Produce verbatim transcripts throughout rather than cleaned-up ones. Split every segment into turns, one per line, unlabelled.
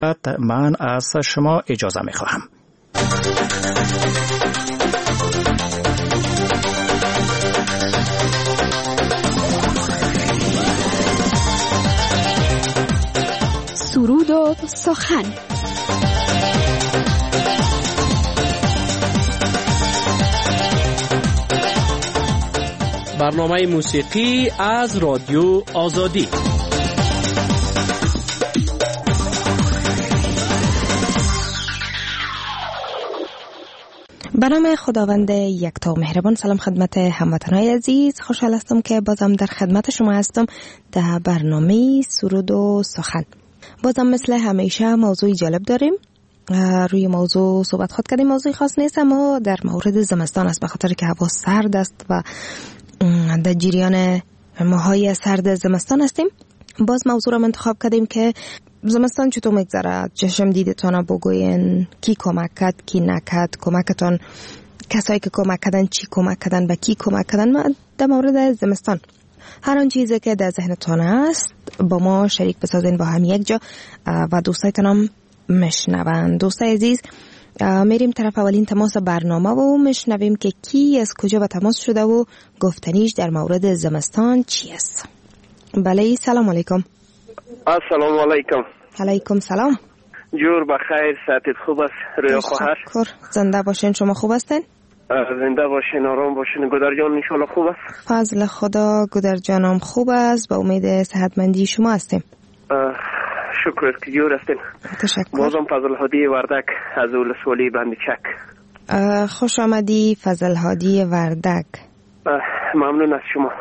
من از شما اجازه می خواهم.
سرود و سخن.
برنامه موسیقی از رادیو آزادی.
به نام خداوند یکتا و مهربان. سلام خدمت هموطنان عزیز، خوشحال هستم که بازم در خدمت شما هستم در برنامه سرود و سخن. بازم مثل همیشه موضوعی جالب داریم. روی موضوع صحبت خود کردیم، موضوعی خاص نیست اما در مورد زمستان است، به خاطر که هوا سرد است و در جریان ماهای سرد زمستان هستیم. باز موضوع را انتخاب کردیم که زمستان چطور میگذره، چشم دیدتان بگوین، کی کمک کرد کی نکرد، کمکتان کسایی که کمک کردن چی کمک کردن، به کی کمک کردن. در مورد زمستان هر آن چیزی که در ذهنتان است با ما شریک بسازین با هم یک جا و دوستایتان هم مشنون. دوستای عزیز، میریم طرف اولین تماس برنامه و مشنویم که کی از کجا به تماس شده و گفتنیش در مورد زمستان چی است. بله، سلام علیکم.
السلام علیکم.
علیکم سلام.
جور بخیر، صحتت خوب است؟ روی خواهر
شکر. زنده باشین. شما خوب هستین؟
زنده باشین، آرام باشین. گودر جان ان شاءالله خوب است؟
فضل خدا گودر جانم خوب است، با امید صحتمندی شما هستیم.
شکر است که جور هستین.
تشکر.
بازم فضل هادی وردک از ولسوالی بند چک.
خوش آمدی فضل هادی وردک.
ممنون از شما.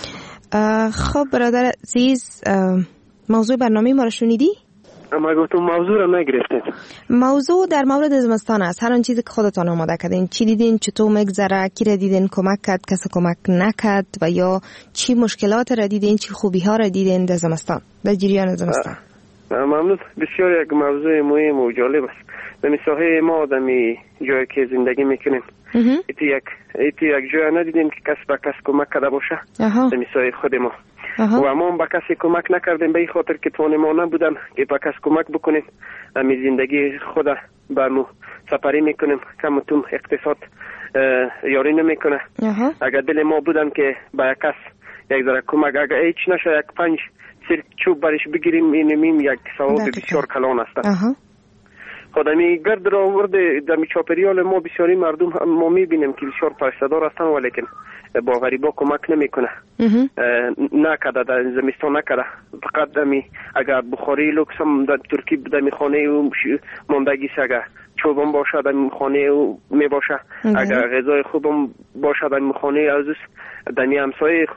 خب برادر عزیز، موضوع برنامه ما رو شنیدی؟
اما گفتم موضوع رو نگرفتید.
موضوع در مورد زمستان است. هر آن چیزی که خودتان آماده کردین، چی دیدین، چطور میگذره، کی را دیدین کمک کرد، کسی کمک نکرد و یا چی مشکلات را دیدین، چی خوبی ها را دیدین در زمستان، در جریان زمستان.
ممنون. بسیار یک موضوع مهم و جالب است. در ساحه ما در جایی که زندگی میکنیم ایتی یک ایتی یک جای ندیدیم که کس به کس کمک کرده باشه. در ساحه خود ما
اها.
و ما به کسی کمک نکردیم به این خاطر که توان ما نبودن که به کس کمک بکنیم. امی زندگی خود برمو سپری میکنیم، کمتون اقتصاد یاری نمیکنه. اگر دل ما بودن که به کس یک ذره کمک، اگر هیچ نشه یک پنج سر چوب برش بگیریم، اینمیم یک ثواب بسیار کلان است. خودمی گرد را آورده در چاپریال ما بسیاری مردم ما میبینیم که بسیار پرستدار هستن ولیکن با غریبا کمک نمیکنه. نکرده در زمستان نکرده. فقط دمی اگر بخاری لوکس هم در ترکی دمی خانه او ماندگی اگر چوبم باشه دمی خانه او می باشه، اگر غذای خوبم باشه دمی خانه عزیز دمی همسایه.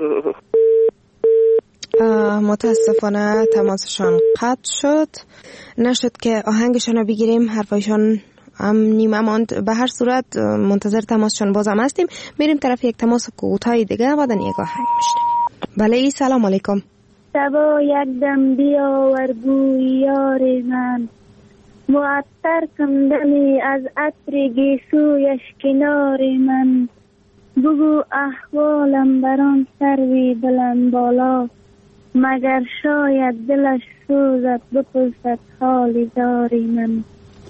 متاسفانه تماسشان قطع شد، نشد که آهنگشان رو بگیریم، حرفایشان هم نیمه ماند. به هر صورت منتظر تماسشان بازم هستیم. میریم طرف یک تماس کوتاه دیگه و بعد یک آهنگ میشنویم. بله، سلام علیکم.
شبا یک دم بیاور بوی یار من، معطر کن دمی از عطر گیسویش کنار من، بگو احوالم بران سروی بلند بالا، مگر شاید دلش سوزد بپرسد حال داری من.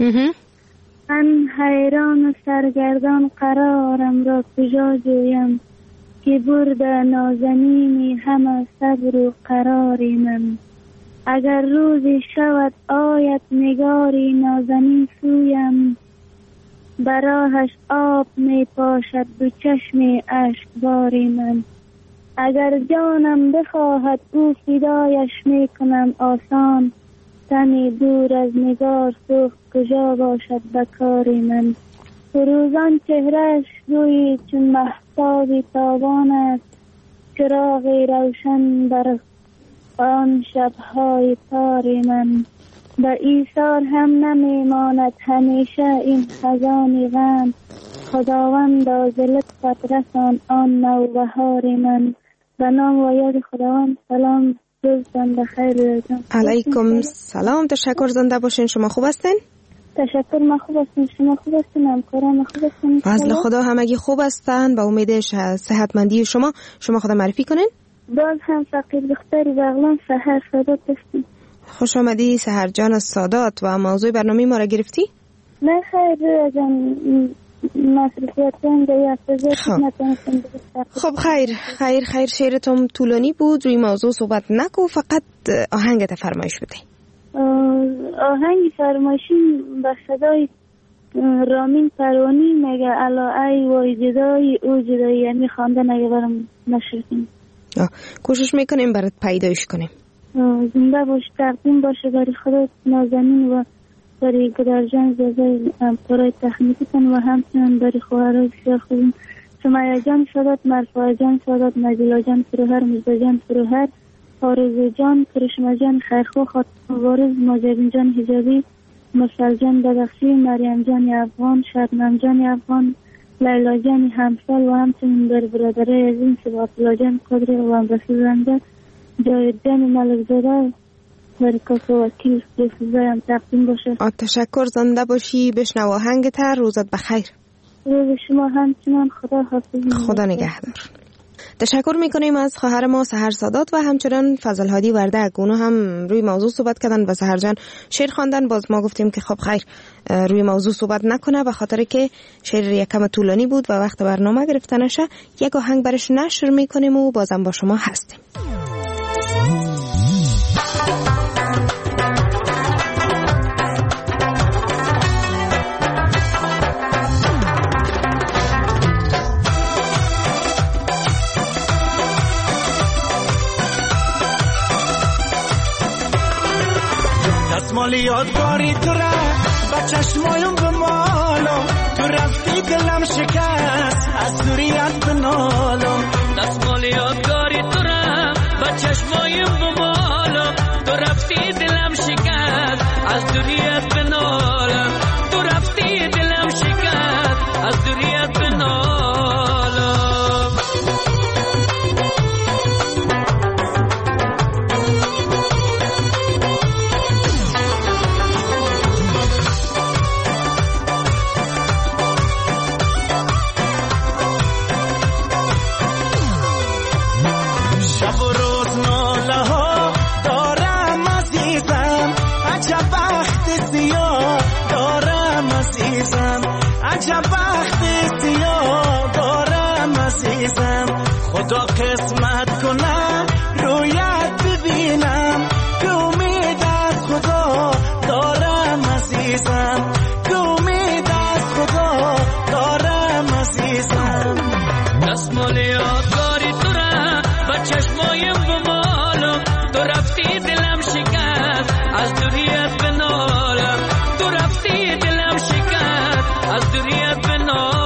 من حیران و سرگردان قرارم را کجا جویم، که برد نازنینی همه صبر و قراری من. اگر روزی شود آید نگاری نازنین سویم، براهش آب می پاشد دو چشم اشکباری من. اگر جانم بخواهد او فدایش می کنم آسان، تنی دور از نگار سوخت کجا باشد بکاری من. فروزان چهرش روی چون مهتابی تابان است، چراغی روشن بر آن شبهای تاری من. به ایثار هم نمی ماند همیشه این خزانی غم، خداوند ز لطفت رسان آن نوبهار من. به نام و یاد خداوند. سلام، روزتان بخیر.
علیکم سلام. تشکر. زنده باشین. شما خوب هستین؟
تشکر. ما خوب هستیم. شما خوب هستین؟ همکاران خوب هستین؟
فضل خدا همگی خوب هستن. با امید صحتمندی شما. شما خدا معرفی کنین.
باز هم فقیر دختری بغلان سحر صدا هستیم.
خوش آمدی سحر جان از سادات. و موضوع برنامه ما را گرفتی؟
نه خیر جان، مصرفیت جان دیگه افزه نتونستم.
خب خیر خیر خیر شعرتم طولانی بود، روی موضوع صحبت نکو، فقط آهنگت فرمایش بده.
آهنگ فرمایشی به صدای رامین پروانی میگه الا ای وای جدای او جدایی، یعنی خواندن اگه برام نشر کنیم.
کوشش میکنیم برات پیدایش کنیم.
زنده باش، تقدیم باشه برای خدا نازنین و برای گدرجان زازای پرای تخنیکتن و همچنان برای خواهرای بسیار خوبیم سمیه جان سادات، مرفوع جان سادات، نجلا جان فروهر، مزده جان فروهر، آرزو جان، کرشمه جان خیرخو، خاتم وارز، ماجرین جان حجابی، مرسل جان بدخشی، مریم جان افغان، شبنم جان افغان، لیلا جان همسال و همچنین بر برادرای عزیز سبات الله جان قدر و امرسی زنده، جاید جان ملک زاده برای کاکو وکیل بفزایم تقدیم باشه.
تشکر، زنده باشی. بشنو آهنگت، روزت بخیر.
روز شما همچنان، خدا حافظ.
خدا نگهدار. تشکر میکنیم از خواهر ما سحر سادات و همچنان فضل هادی وردک. اونا هم روی موضوع صحبت کردن و سحر جان شعر خواندن. باز ما گفتیم که خب خیر روی موضوع صحبت نکنه به خاطر که شعر یکم طولانی بود و وقت برنامه گرفته نشه. یک آهنگ برش نشر میکنیم و بازم با شما هستیم.
دستمال یادگاری تو را با چشمایم بمالم، تو رفتی دلم شکست از دوریت بنالم.
دستمال یادگاری تو را با چشمایم بمالم، تو رفتی دلم شکست از دوریت بنالم. تو رفتی دلم شکست از دوریت بنالم.
عجب وقت سیاه دارم عزیزم، خدا قسمت کنه رویت ببینم، که امید از خدا دارم عزیزم، که امید از خدا دارم عزیزم.
دستمال یادگاری تو را با چشمایم بمالم، تو رفتی دلم شکست از دوریت بنالم. تو رفتی دلم شکست از دوریت بنالم.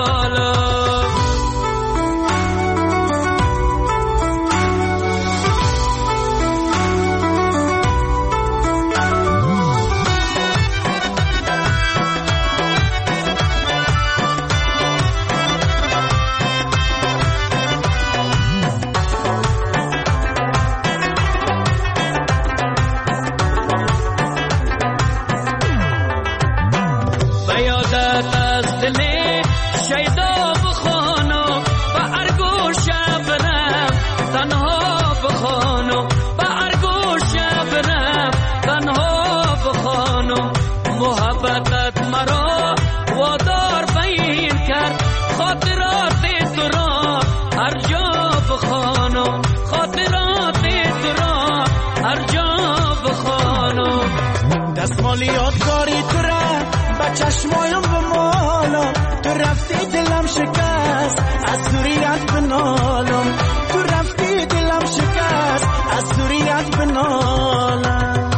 دستمال یادگاری تو را با چشمایم بمالم، تو رفتی دلم شکست از دوریت بنالم. تو رفتی دلم شکست از دوریت بنالم.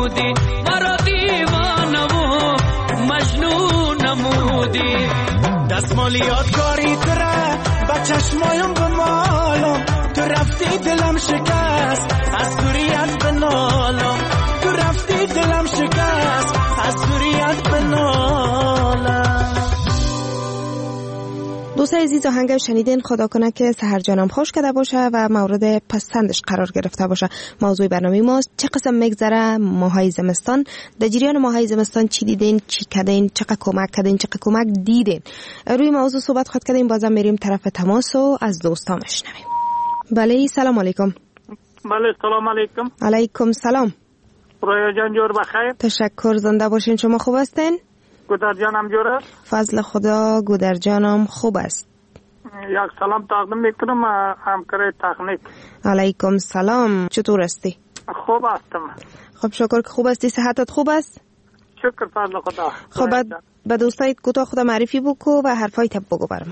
نمودی مرا دیوانه و مجنون نمودی
دستمال یادگاری تره با چشمایم بمالم تو رفتی دلم شکست از دوریت بنالم تو رفتی دلم شکست از دوریت بنالم.
دوستای عزیز آهنگ شنیدین، خدا کنه که سحر جانم خوش کرده باشه و مورد پسندش قرار گرفته باشه. موضوع برنامه ماست چه قسم میگذره ماهای زمستان. در جریان ماهای زمستان چی دیدین، چی کردین، چقدر کمک کردین، چقدر کمک دیدین. روی موضوع صحبت خود کردیم، بازم میریم طرف تماس و از دوستا میشنویم. بله سلام علیکم.
بله سلام علیکم.
علیکم سلام.
رویا جان جور بخیر.
تشکر، زنده باشین. شما خوب هستین؟
گودر جانم جور است.
فضل خدا، گودر جانم خوب است.
یک سلام تقدیم میکنم همکار تکنیک.
علیکم سلام، چطور هستی؟
خوب هستم.
خب شکر که خوب هستی. صحتت خوب است؟
شکر فضل خدا.
خب بعد به دوستایت کوتاه خدا معرفی بکو و حرفای تب بگو برام.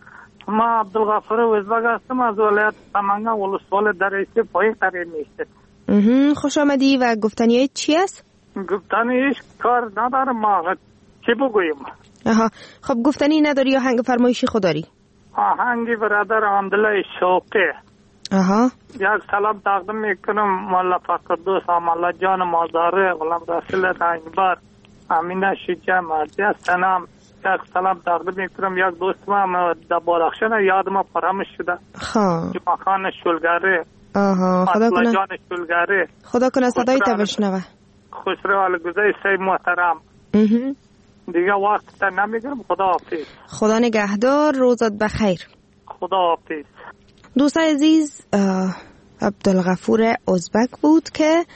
ما عبدالغفور وزبگ هستم از ولایت سمنگان ولسوال دریچه پایین قرار میشته.
خوش آمدی. و گفتنیت چی است؟
گفتنیش کار ندارم، ما چی بگویم؟
آها خب گفتنی نداری یا آهنگ فرمایشی خود داری؟
آهنگی برادر حمدالله شوقی.
آها
یک سلام تقدیم میکنم مولا فقر دوست مولا جان مازاره غلام رسول رنگبر امینه شیجه مردی هستنم. یک سلام تقدیم میکنم یک دوست ما در بارخشن یاد ما فراموش شده.
خب
جمعه خان شولگره.
آها خدا کنه
جان شولگره.
خدا کنه صدای تا بشنوه.
خوشرو الگوزه سی محترم. دیگه وقت تا نمیگرم. خدا حافظ.
خدا نگهدار، روزت بخیر.
خدا حافظ.
دوستای عزیز، عبدالغفور ازبک بود که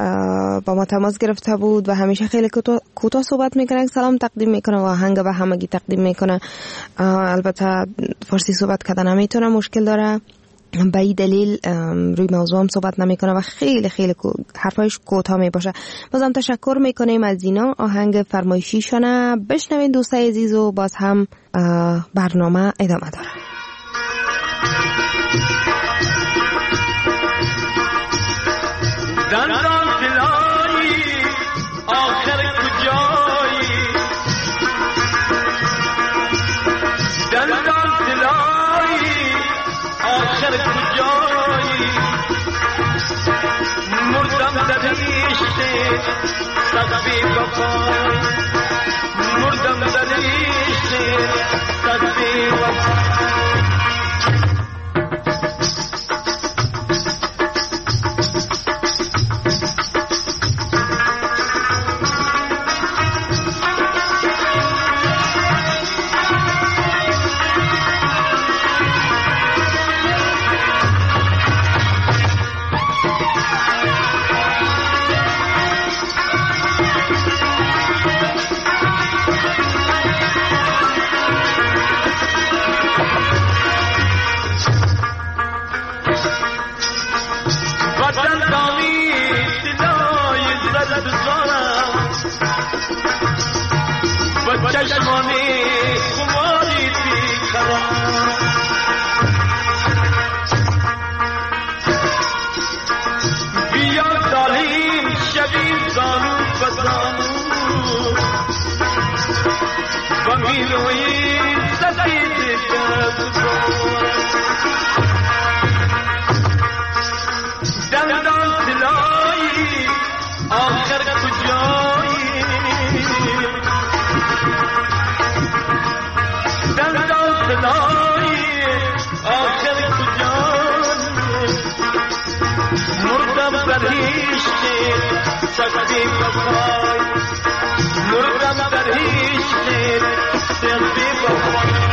با ما تماس گرفته بود و همیشه خیلی کوتاه صحبت میکنه، سلام تقدیم میکنه و آهنگ به همگی تقدیم میکنه. البته فارسی صحبت کردن نمیتونه، مشکل داره، به این دلیل روی موضوع هم صحبت نمیکنه و خیلی خیلی حرفایش کوتاه می باشه. بازم تشکر میکنیم از اینا. آهنگ فرمایشیشونه بشنوین دوستای عزیز و باز هم برنامه ادامه داره.
دندان دلایی آخر کجایی، دندان دلایی آخر کجایی، مردم در عشق صدبی وفای، مردم در عشق صدبی وفای. چشمانی خماری بیخرم، بیا داریم شبیم زانو بزانو و میلویم سفید دندان دلایی آخر کجایی، دندان دلایی آخر کجایی، مردم در عشق سختی وفای، مردم در عشق سختی وفای.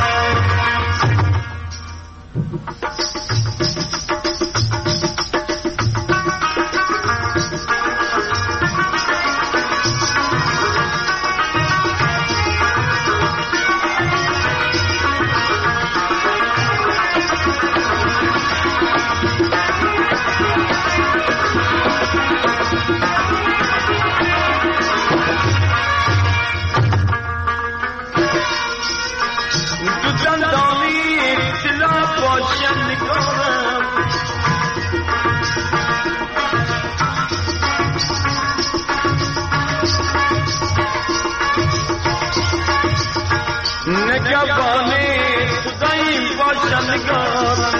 دندانی دلا باشن نگاه
نگهبانی خدایی باشد نگارم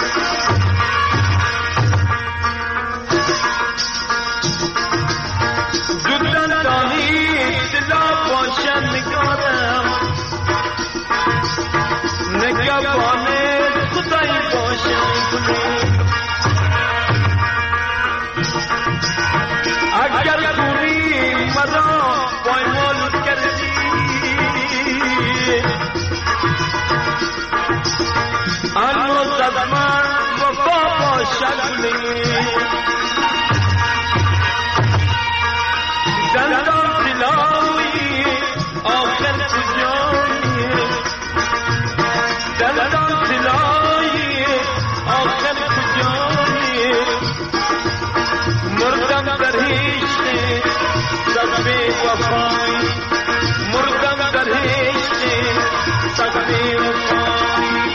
دودن دانی دلا باشد نگارم نگهبانی خدایی باشد کنی اگر کنی مرا پایمال کردی هنوز از من وفا باشد کنی دندان دلاوی آخر کجایی دندان دلاوی آخر کجایی مردم در هیچ سب وفایی مردم در هیچ سب وفایی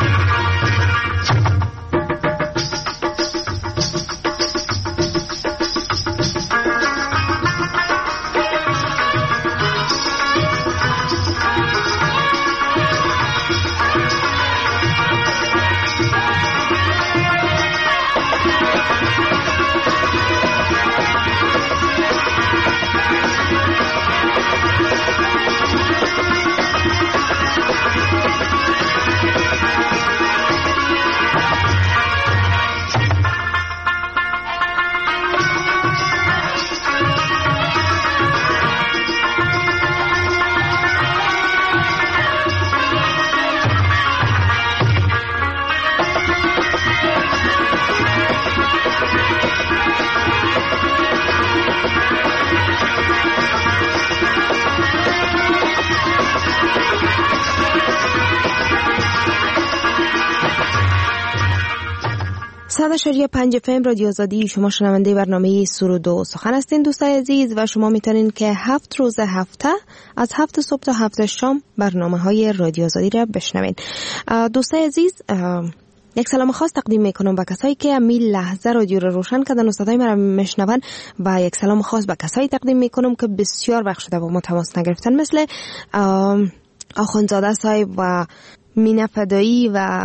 صد اشاری پنج اف ام رادیو آزادی، شما شنونده برنامه سرود و سخن هستین دوستای عزیز و شما میتونین که هفت روز هفته از هفت صبح تا هفت شام برنامه های رادیو آزادی را بشنوین. دوستای عزیز، یک سلام خاص تقدیم میکنم به کسایی که همین لحظه رادیو رو روشن کردن و صدای مرا میشنون و یک سلام خاص به کسایی تقدیم میکنم که بسیار وقت شده با ما تماس نگرفتن، مثل آخوندزاده صاحب و مینا فدایی و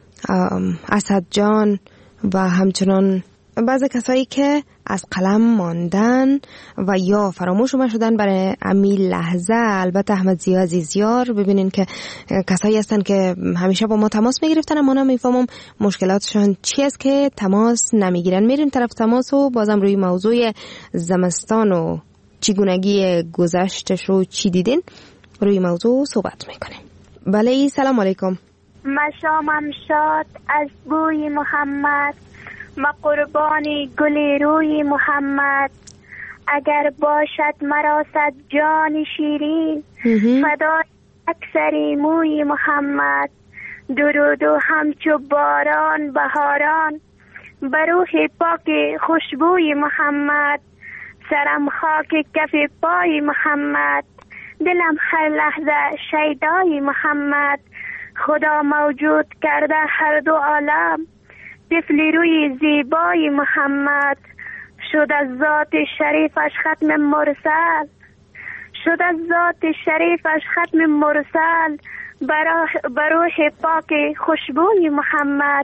اسد جان و همچنان بعضی کسایی که از قلم ماندن و یا فراموش شدن برای همین لحظه. البته احمد زیا عزیزیار، ببینین که کسایی هستن که همیشه با ما تماس میگرفتن اما نمیفهمم مشکلاتشون چی است که تماس نمیگیرن. میریم طرف تماس و بازم روی موضوع زمستان و چگونگی گذشتش رو چی دیدین روی موضوع صحبت میکنیم. بله، سلام علیکم.
مشامم شاد از بوی محمد، ما قربانی گلی روی محمد. اگر باشد مرا صد جان شیرین، فدای اکثری موی محمد. درود و همچو باران بهاران، بر روح پاک خوشبوی محمد. سرم خاک کف پای محمد، دلم هر لحظه شیدای محمد. خدا موجود کرده هر دو عالم، طفلی روی زیبای محمد. شد از ذات شریفش ختم مرسل، شد از ذات شریفش ختم مرسل. بر روح پاک خوشبوی محمد.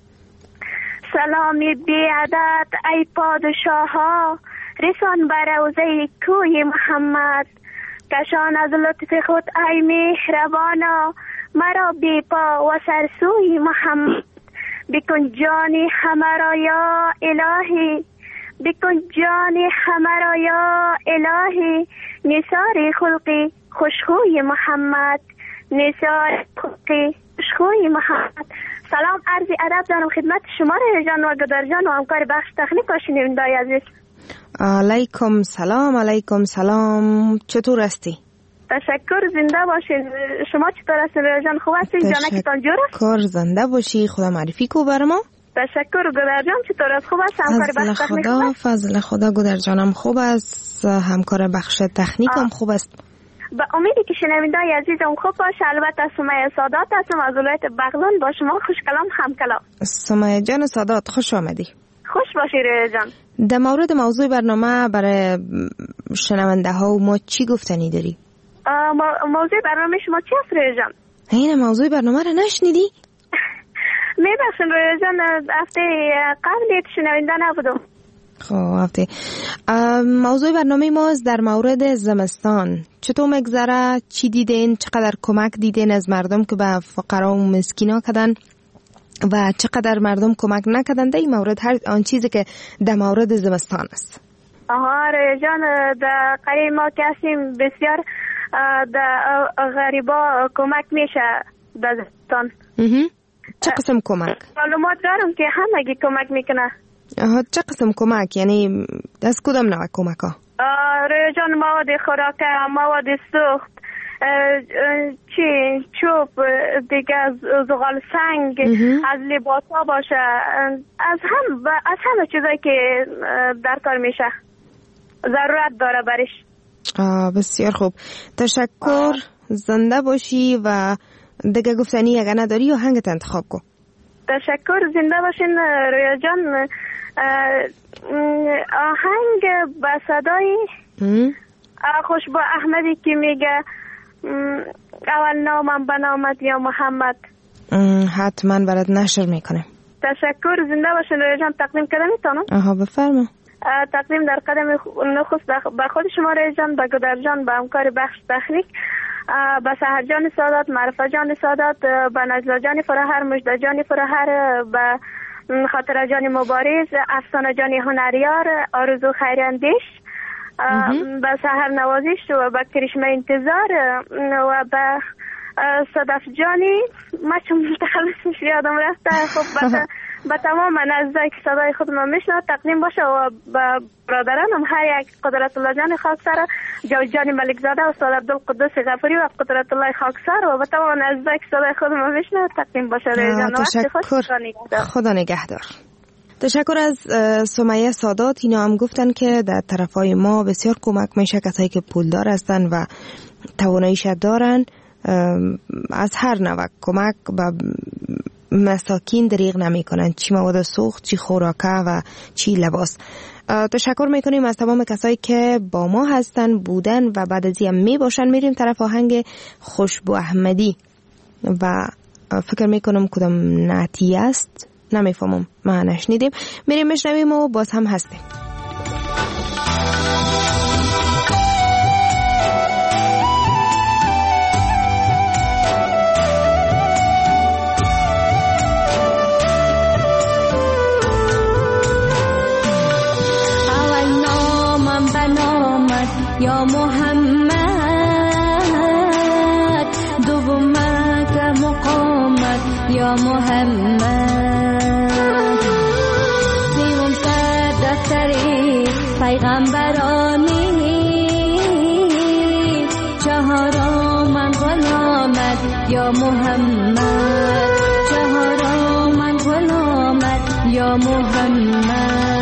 سلامی بی عدد ای پادشاها، رسان بر روضه کوی محمد. کشان از لطف خود ای مهربانا، مرا بی پا و سرسوی محمد. بکن جانی همه را یا الهی، بکن جانی همه را یا الهی. نثار خلقی خوشخوی محمد، نثار خلقی خوشخوی محمد. سلام عرض ادب دارم خدمت شما رجان و گدار جان و همکار بخش تکنیک و شنوندای عزیز.
علیکم سلام. علیکم سلام، چطور هستی؟
تشکر، زنده باشین. شما چطور هستین رجان؟ خوب هستین؟ جانکتان جور است؟
تشکر، زنده باشی. خدا معرفی کو بر ما.
تشکر گدار جان، چطور است؟ خوب است؟ همکار بخش تکنیک
خدا، فضل خدا. گدار جانم خوب است، همکار بخش تکنیک هم خوب است.
با امیدی که شنوندای عزیزم خوب باشه. البته سمیه سادات هستم از ولایت بغلان، با شما خوش کلام هم کلام.
سمیه جان سادات، خوش آمدی.
خوش باشی رجان.
در مورد موضوع برنامه برای شنونده ها ما چی گفتنی داری؟
موضوع برنامه شما چی است رجان؟
این موضوع برنامه رو نشنیدی؟
میبخشن رویا جان، هفته قبلی شنونده نبودم.
خب هفته موضوع برنامه ماست در مورد زمستان. چطور مگذره؟ چی دیدین؟ چقدر کمک دیدین از مردم که به فقرا و مسکینا کدن و چقدر مردم کمک نکدن در این مورد، هر آن چیزی که در مورد زمستان است.
آها رویا جان، در قریه ما که هستیم بسیار در غریبا کمک میشه در زمستان.
چه قسم کمک؟
معلومات دارم که همگی کمک میکنه.
آها، چه قسم کمک؟ یعنی از کدام نوع کمک ها؟
رویا جان، مواد خوراکه، مواد سوخت، چی چوب دیگه، از زغال سنگ، از لباس ها باشه، از هم از همه چیزایی که در کار میشه ضرورت داره برش.
آه بسیار خوب، تشکر. آه. زنده باشی و دیگه گفتنی اگه نداری یا هنگت انتخاب کن.
تشکر، زنده باشین رویا جان. آهنگ با صدای خوشبو احمدی که میگه اول نامم بنامت یا محمد،
حتما برات نشر میکنه.
تشکر، زنده باشین رویا جان. تقدیم کردم میتونم؟
آها بفرما.
تقدیم در قدم نخست به خود شما رویا جان، به گدر جان، به همکار بخش تخنیک، به سحر جان سادات، معرفه جان سادات، به نجلا جان فرهر، مجده جان فرهر، به خاطر جان مبارز، افسانه جان هنریار، آرزو خیراندیش، به سحر نوازش و به کرشمه انتظار و به صدف جانی، ما چون متخلصش یادم رفته. خب به تمام نزدیک که صدای خود ما میشنه تقدیم باشه و به برادرانم هر یک قدرت الله جان خاکسار، جاوید جان ملک زاده، استاد عبدالقدوس غفوری و قدرت الله خاکسار و به تمام نزدیک که صدای خود ما میشنه تقدیم باشه.
تشکر، خدا نگهدار. تشکر از سمیه سادات. اینا هم گفتن که در طرفای ما بسیار کمک میشه، کسایی که پولدار هستن و تواناییش دارن از هر نوع کمک به مساکین دریغ نمی کنن، چی مواد سوخت، چی خوراکه و چی لباس. تشکر میکنیم از تمام کسایی که با ما هستن بودن و بعد از این می باشن. میریم طرف آهنگ خوشبو احمدی و فکر میکنم کدام نعتی است، نمیفهمم، ما نشنیدیم. میریم میشنویم و باز هم هستیم.
یا محمد دومک مقامت یا محمد، سیوم سر دفتری پیغمبرانی، چهارم غلامت یا محمد، چهارم غلامت یا محمد.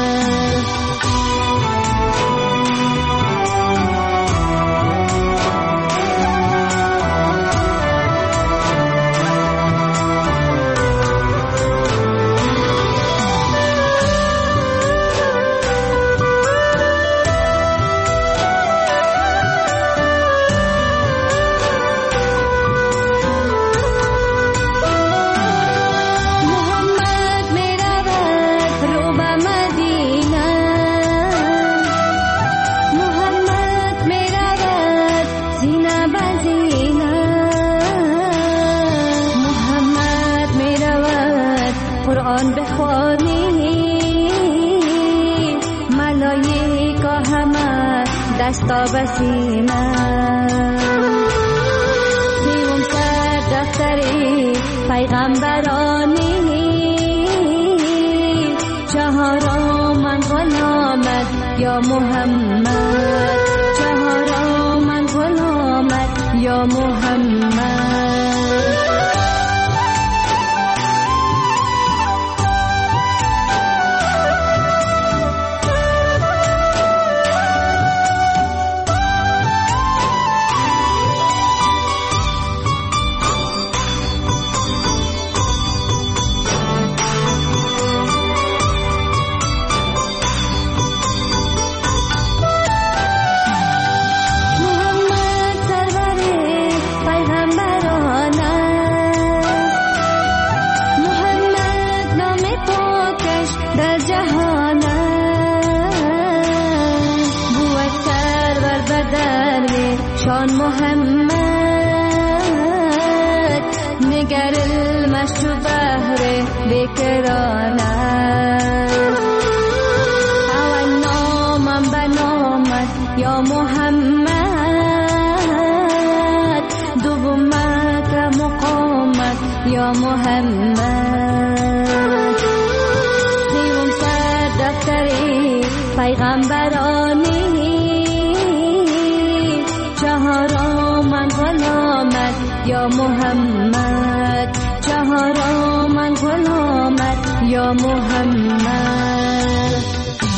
دستا بسیمه سیوم سر دفتری پیغمبرانی، چهارم غلامت یا محمد، چهارم غلامت یا محمد. پیغمبران شان محمد نگر المشت بحر بکرانه اول نامم بنامت یا محمد دومت مقامت یا محمد سیوم سر دفتری پیغمبرانی چهارم غلامت یا محمد چهارم غلامت یا محمد.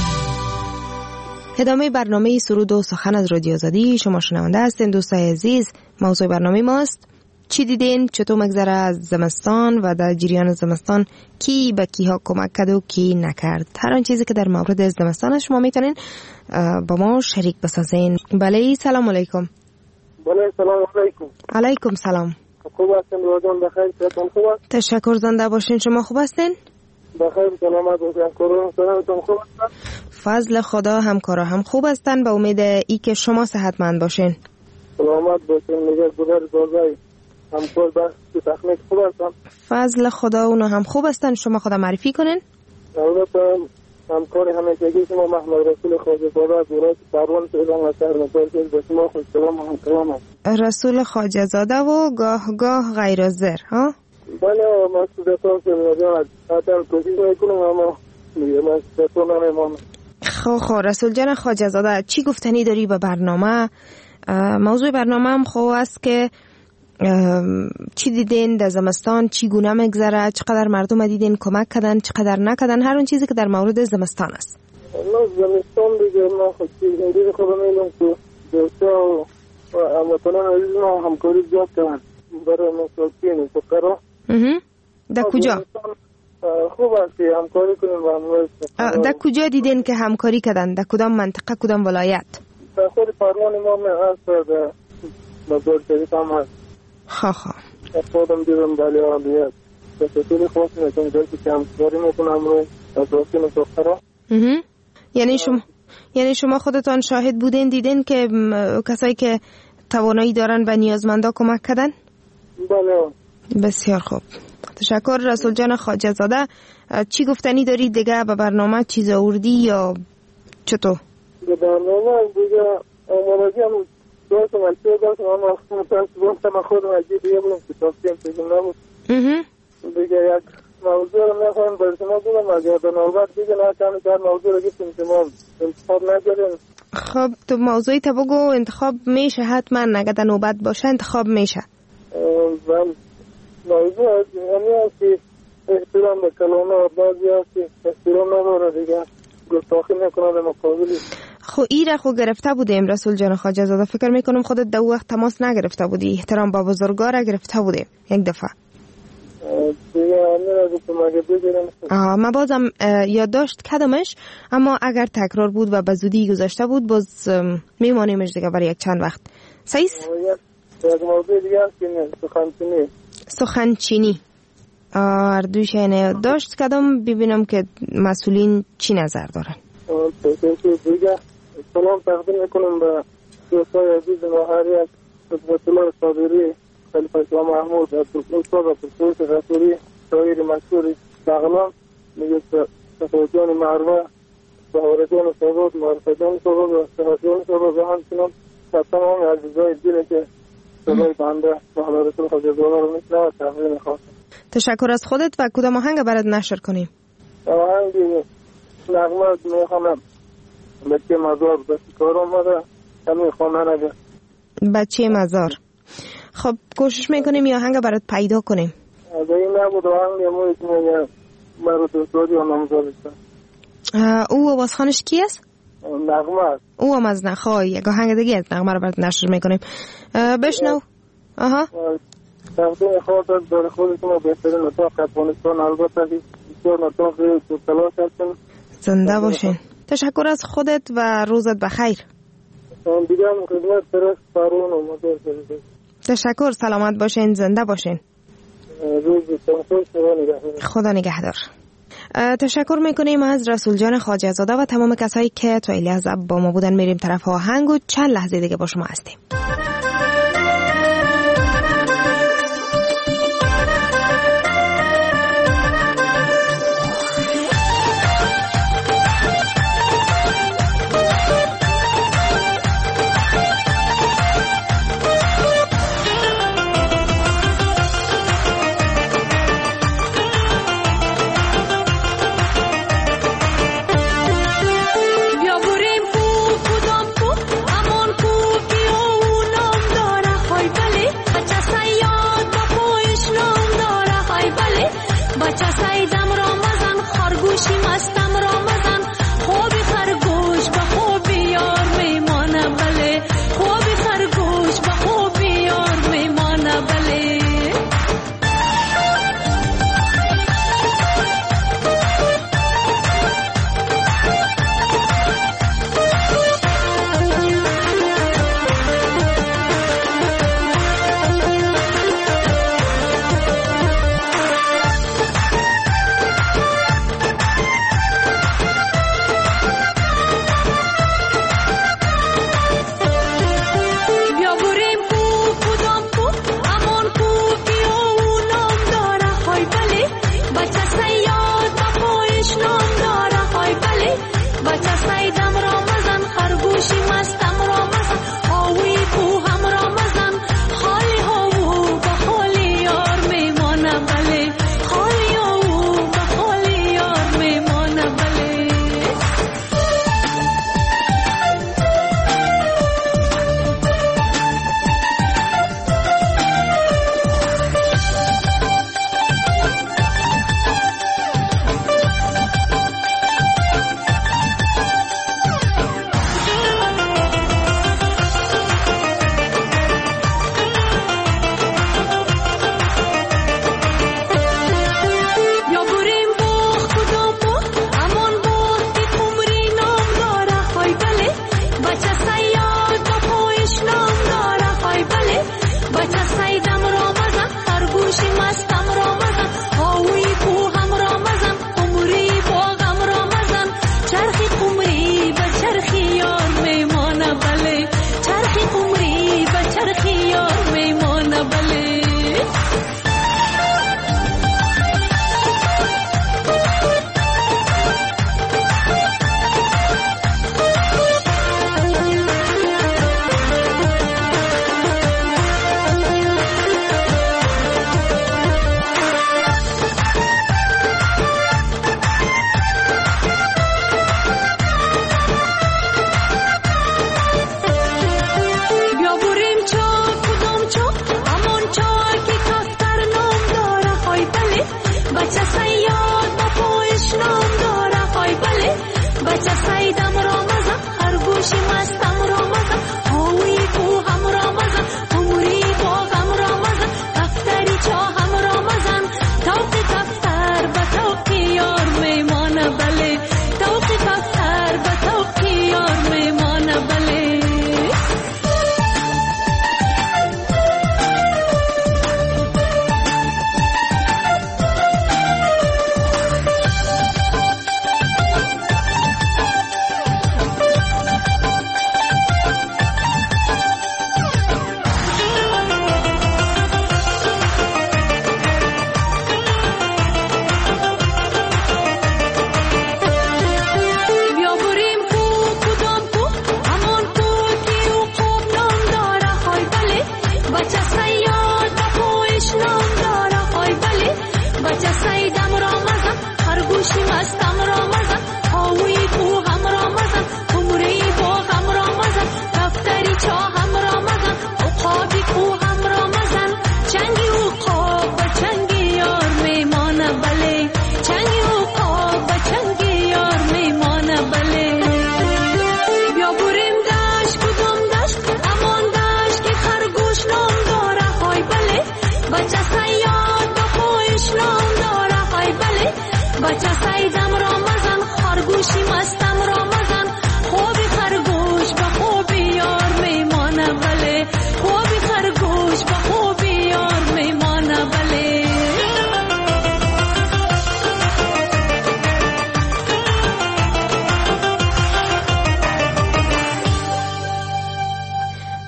ادامه برنامه سرود و سخن از رادیو آزادی شما شنونده هستین. دوستای عزیز، موضوع برنامه ماست چی دیدین، چطور مگذره از زمستان و در جریان زمستان کی به کی ها کمک کرد و کی نکرد. هر آن چیزی که در مورد زمستان شما میتونین با ما شریک بسازین. بله، سلام علیکم.
بله، سلام علیکم.
علیکم سلام.
خوب هستین؟ روزان بخیر، صحتتون خوب است؟
تشکر، زنده باشین. شما خوب هستین؟
بخیر، سلامت باشین. کرونا سلامتون خوب است؟
فضل خدا، همکارا هم خوب هستن. به امید ای که شما صحتمند باشین.
سلامت باشین. میگه گذر زوزای همکار بخش تخنیک خوب هستن.
فضل خدا، اونا هم خوب هستن. شما خدا معرفی کنین.
البته همکار همیشگی شما محمد رسول خواجه زاده از ولایت پروان تهران و شهر متولد به شما خوش سلام و همکلام.
رسول خواجه زاده و گاه گاه غیر حاضر ها؟
بله، مسئولیتون که میگم حتی کوشش میکنم اما میگه مسئولیتون نمیمانم.
خب خب رسول جان خواجه زاده، چی گفتنی داری به برنامه؟ موضوع برنامه هم خوب است که چی دیدین در زمستان، چی گونه مگذره، چقدر مردم دیدین کمک کردن، چقدر نکردن، هر اون چیزی که در مورد زمستان است.
نه زمستان دیگه ما خود چیزی خود میلم که دوستا و هموطنان عزیز ما همکاری زیاد کردن برای مسئولین فقرا.
در کجا؟
خوب است که همکاری کنیم با هموطنان.
در کجا دیدین که همکاری کردن؟ در کدام منطقه، کدام ولایت؟
در خود پروان ما می هست در بزرگ شریف هم هست.
خواه خواه
خودم دیدم بلی آلیت بسیاری خواست میکنم جایی که همکاری میکنم روی مسئولین فقرا.
یعنی شما یعنی شما خودتان شاهد بودین، دیدین که کسایی که توانایی دارن به نیازمندا کمک کردن؟
بله.
بسیار خوب، تشکر رسول جان خواجه زاده. چی گفتنی داری دیگه به برنامه؟ چیز آوردی یا چطور؟
به برنامه دیگه آمالگی هم دوست ملکی داشتم اما متاسفانه خودم عجیب دیگه بودم که تافتیم پیشم نبود. دیگه یک موضوع رو میخوایم برای شما بودم اگر به نوبت دیگه نکنه که هر موضوع رو گفتیم شما انتخاب نکردیم.
خب تو موضوعی تا بگو، انتخاب میشه حتما، اگر در نوبت باشه انتخاب میشه.
موضوع یعنی است که احترام به کلامه و بعضی است که احترام نداره دیگه گستاخی میکنه به مقابلی.
خو ایره خو گرفته بودیم رسول جان خواجه زاده، فکر میکنم خودت در وقت تماس نگرفته بودی، احترام با بزرگا را گرفته بودیم یک دفعه. آه ما بازم یادداشت کردمش، اما اگر تکرار بود و به زودی گذاشته بود باز میمانیمش دیگه برای یک چند وقت. صحیح؟
یک موضوع دیگه است که سخنچینی.
سخنچینی اردوش اینه یادداشت کردم ببینم که مسئولین چی نظر دارن.
دیگه سلام تقدیم میکنم به دوستای عزیز ما، هر یک خدمت الله صابری، خلیفه شاه محمود، استاد عبدالقدوس رسولی، شاعر مشهور بغلان، میگه صفوجان مروه، بهارجان صابود، معرفجان صابود و صفوجان صابود و همچنان تمام عزیزای دیره که صدای بنده محمد رسول خواجه زاده رو میشنه و تحویل میخواستم.
تشکر از خودت و کدام آهنگ برات نشر کنیم؟
آهنگ نغمه میخوانم بچه مزار بچه کار آمده همین خانه نگه
بچه مزار. خب کوشش میکنیم یا آهنگ برات پیدا کنیم.
از این نبود آهنگ امویت میگه برای دوستاری و نمزارشتن.
او آوازخانش کی است؟
نغمه است.
او هم از نخواه یک آهنگ دیگه از نغمه رو برات نشر میکنیم. بشنو. آها
تقدیم خواهد برای خودتون و بهترین نطاق افغانستان، البته بسیار نطاق تو تلاش هستن.
زنده باشین. تشکر از خودت و روزت بخیر.
دیگه هم خدمت برست پروان و مدار کنید.
تشکر، سلامت باشین، زنده باشین.
روزتون خوش، خدا نگهدار.
خدا نگهدار. تشکر میکنیم از رسول جان خواجه زاده و تمام کسایی که تا این لحظه با ما بودن. میریم طرف آهنگ و چند لحظه دیگه با شما هستیم.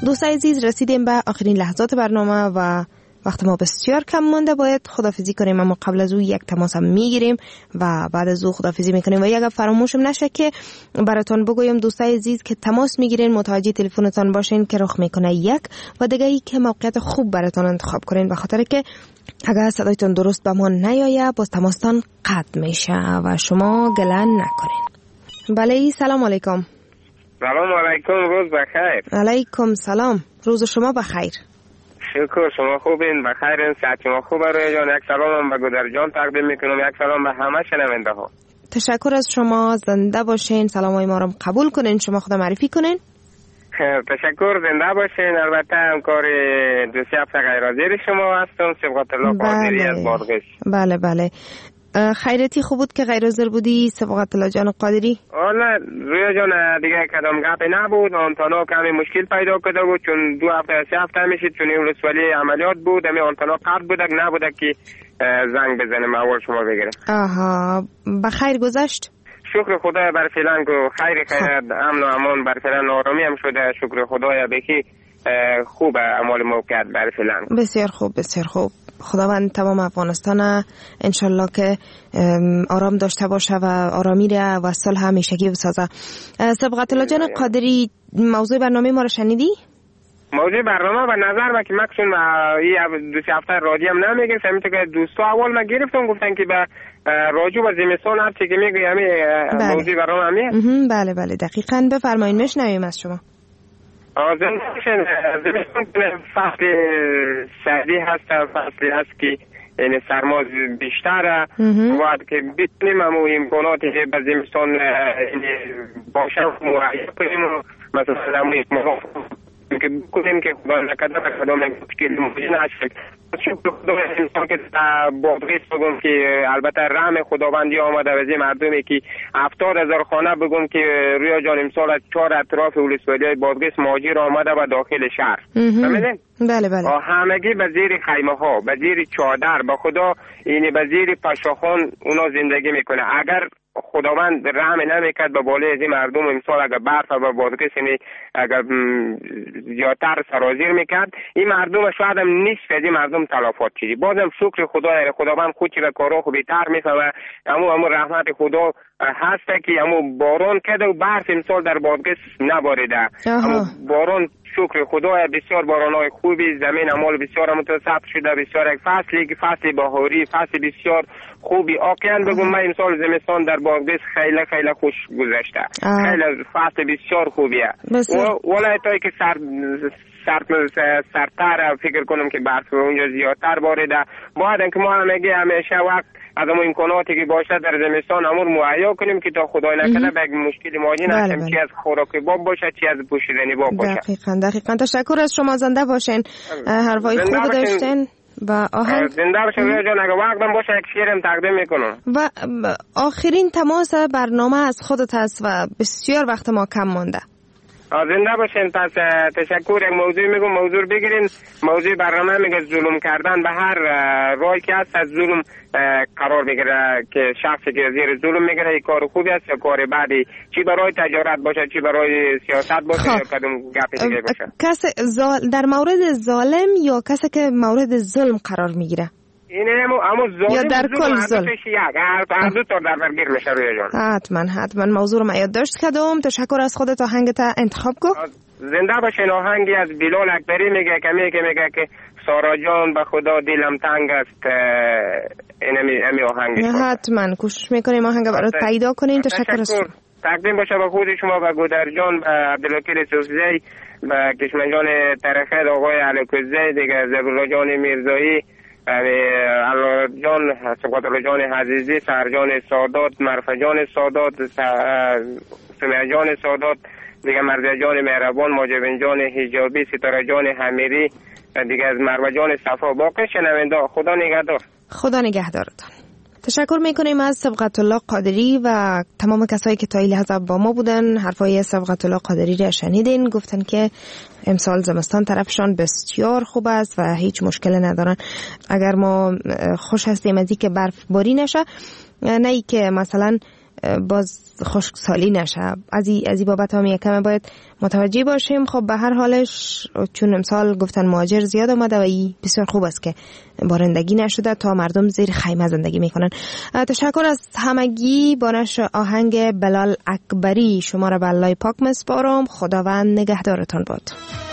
دوستان عزیز، رسیدیم به آخرین لحظات برنامه و وقت ما بسیار کم مونده، باید خدافزی کنیم، اما قبل از او یک تماس هم میگیریم و بعد از او خدافزی میکنیم. و اگر فراموشم نشه که براتون بگویم دوستان عزیز که تماس میگیرین متوجه تلفنتون باشین که رخ میکنه یک و دیگه ای که موقعیت خوب براتون انتخاب کنین، به خاطر که اگر صدایتون درست به ما نیایه باز تماستان قطع میشه و شما گلن نکنین. بله، سلام علیکم.
سلام علیکم، روز بخیر.
علیکم سلام، روز شما بخیر.
شکر، شما خوبین؟ بخیرین؟ صحت شما خوبه رویا جان؟ یک سلام به گودر جان تقدیم میکنم، یک سلام به همه شنونده ها.
تشکر از شما، زنده باشین، سلامای ما رو قبول کنین. شما خدا معرفی کنین.
تشکر، زنده باشین. البته همکار دوستی هفته غیرحاضر شما هستم، سبقت الله قادری از بادغیس.
بله بله. خیرتی خوب بود که غیر حاضر بودی سبقت الله جان قادری؟
آره رویا جان، دیگه کدام گپی نبود، آنتنا کمی مشکل پیدا کرده بود، چون دو هفته سه هفته میشید، چون ولسوالی عملیات بود، همین آنتنا قطع بودک نبودک که زنگ بزنم اول شما بگیره.
آها، بخیر گذشت؟
شکر خدا بر فعلا که خیر خیر، امن و امان بر فعلا، آرامی هم شده، شکر خدایا بکی خوب اعمال موقعیت بر فعلا.
بسیار خوب بسیار خوب. خداوند تمام افغانستان انشالله که آرام داشته باشه و آرامی را و صلح همیشگی بسازه. سبقت الله جان قادری، موضوع برنامه ما رو شنیدی؟
موضوع برنامه به نظر ما که مکسون این دو سه هفته رادی هم نمیگه، همینطور که دوستا اول ما گرفتم گفتن که به راجع به زمستان هر چی که میگه همین موضوع برنامه همیه.
بله بله دقیقاً، بفرمایید میشنویم از شما.
زمستان فصل سردی هست، فصلی هست که یعنی سرما بیشتره، باید که بتونیم همون امکاناتی که به زمستان باشه مهیا کنیم، مثلا همون که بکنیم که خدا نکرده کدام مشکل موجود نشه. شکر خدا انسان که بادغیس بگم که البته رحم خداوندی آمده و از مردمی که هفتاد هزار خانه بگم که رویا جان امسال از چهار اطراف ولسوالی بادغیس مهاجر آمده و داخل شهر. فهمیدین؟
بله بله.
همگی به زیر خیمه ها، به زیر چادر، به خدا یعنی به زیر پشاخان اونا زندگی میکنه. اگر خداوند رحم نمیکرد به بالای از این مردم امسال اگر برف و بادغیس یعنی اگر زیادتر سرازیر میکرد، این مردم شاید هم نیست از این مردم تلافات چیزی. بازم شکر خدا، خداوند خود چی به کارا خوبی تر میفهمه. امو امو رحمت خدا هست که امو باران کرده و برف امسال در بادغیس نباریده. امو باران شکر خدا، بسیار بارانهای خوبی، زمین امال بسیار متوسط شده، بسیار یک فصلی که فصل بهاری، فصل بسیار خوبی. آکیان بگم من امسال زمستان در بادغیس خیلی خیلی خوش گذشته، خیلی فصل بسیار خوبیه. ولی تا که سر سر سرتر فکر کنم که برف اونجا زیادتر باریده. باید که ما همگی همیشه وقت از اون امکاناتی که باشه در زمستان امور مهیا کنیم که تا خدای نکنه به مشکل ماجی نشیم، چی از خوراک باب باشه چی از پوشیدنی باب باشه.
دقیقاً دقیقاً. تشکر از شما، زنده باشین، حرفای خوب داشتین و آهنگ
زنده باشین رویا جان. اگه وقتم باشه یک شعرم تقدیم میکنم.
و آخرین تماس برنامه از خودت هست و بسیار وقت ما کم مونده.
زنده باشین. پس تشکر. یک موضوع میگم، موضوع بگیرین. موضوع برنامه میگه ظلم کردن به هر رای که هست از ظلم قرار میگیره، که شخصی که زیر ظلم میگیره این کار خوبی است یا کار بعدی، چی برای تجارت باشه چی برای سیاست باشه یا کدوم گپی دیگه باشه.
کس زال... در مورد ظالم یا کسی که مورد ظلم قرار میگیره؟
این همو همو ظالم
یا در کل ظلم
هر دو تا در برگیر میشه رویا جان.
حتما حتما موضوع رو یاد داشت کدوم. تشکر از خودت، آهنگت انتخاب کو.
زنده باشین. آهنگی از بلال اکبری میگه که میگه میگه که سارا جان به خدا دلم تنگ است. اینمی امی آهنگی
حتما کوشش میکنیم آهنگ برات پیدا کنیم. تشکر از شما.
تقدیم باشه به خود شما، به گودر جان، به عبدالوکیل صوفزی، به کشمن جان ترخید، آقای علکوزی دیگه، زبرالله جان میرزایی، الله جان، سبقت الله جان حزیزی، سهر جان سادات، مرفع جان سادات، سمیع جان سادات دیگه، مرزی جان مهربان، ماجبین جان حجابی، ستاره جان حمیری دیگه، از مروه جان صفا. باقی شنونده خدا نگهدار.
خدا نگهدارتان. تشکر میکنیم از سبقت الله قادری و تمام کسایی که تا این لحظه با ما بودن. حرفای سبقت الله قادری را شنیدین، گفتن که امسال زمستان طرفشان بسیار خوب است و هیچ مشکل ندارن. اگر ما خوش هستیم از اینکه برف باری نشه، نه ای که مثلا باز خشکسالی نشه. از این از این بابت هم یکم باید متوجه باشیم. خب به هر حالش چون امسال گفتن مهاجر زیاد آمده و این بسیار خوب است که بارندگی نشده تا مردم زیر خیمه زندگی میکنن. تشکر از همگی. با نشر آهنگ بلال اکبری شما را به الله پاک میسپارم. خداوند نگهدارتان باد.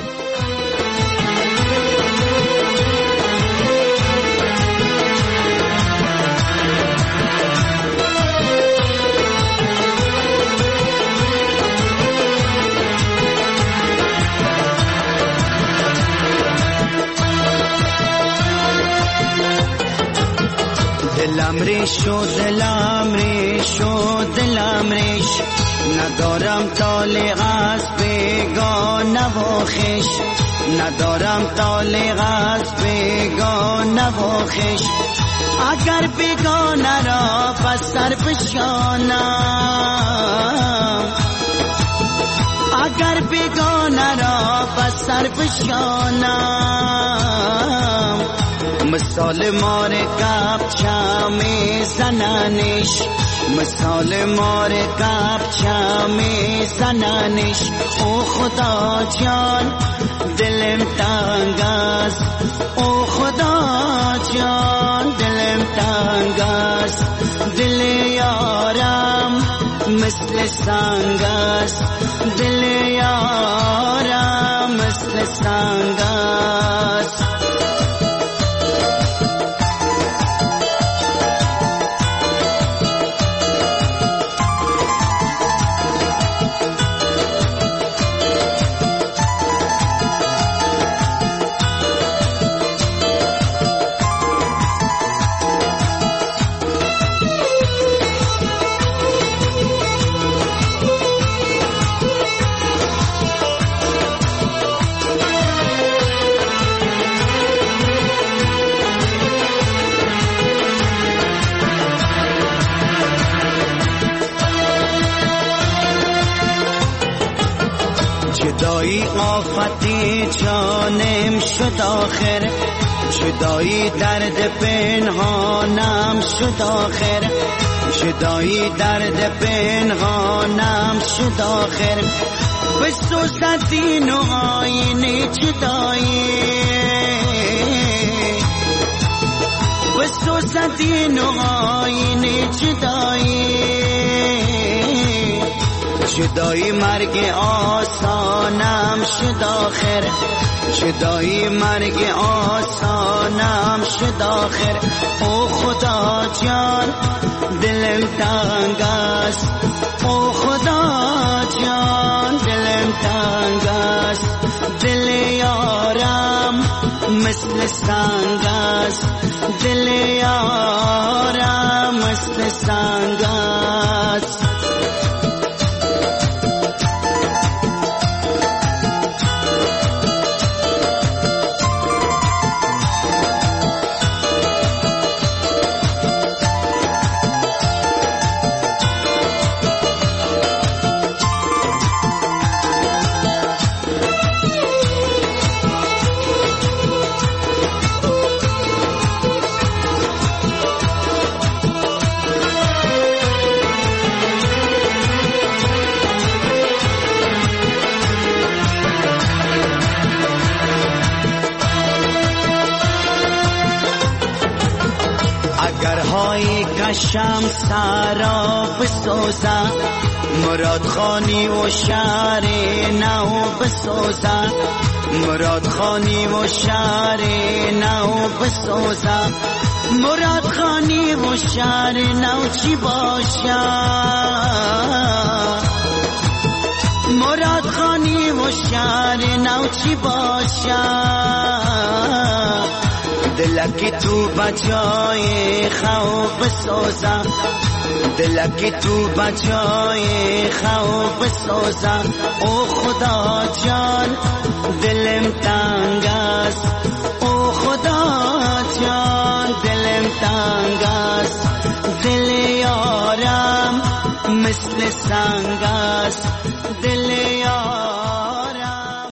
دلم ریش و دلم ریش و دلم ریش ندارم طالق از بیگانه و خویش ندارم طالق از بیگانه و خویش اگر بیگانه را پس سر بشانم اگر بیگانه را پس سر بشانم مثال مار کبچه می زننش مثال مار کبچه می زننش او خدا جان دلم تنگ است او خدا جان دلم تنگ است دل یارم مثل سنگ است دل یارم مثل سنگ است جدایی آفتی جانم شد آخر جدایی درد پنهانم شد آخر جدایی درد پنهانم شد آخر بسوزد دین و آیین جدایی بسوزد دین و آیین جدایی جدایی مرگ آسانم شد آخر جدایی مرگ آسانم شد آخر او خدا جان دلم تنگ است او خدا جان دلم تنگ است دل یارم مثل سنگ است دل یارم مثل سنگ است کشم سرا بسوزه مراد خانی و شهر نو بسوزه مراد خانی و شهر نو بسوزه مراد خانی و شهر نو چی باشه مراد خانی و شهر نو چی باشه دلکی تو بجای خواب سوزم دلکی تو بجای خواب سوزم او خدا جان دلم تنگ است او خدا جان دلم تنگ است دل یارم مثل سنگ است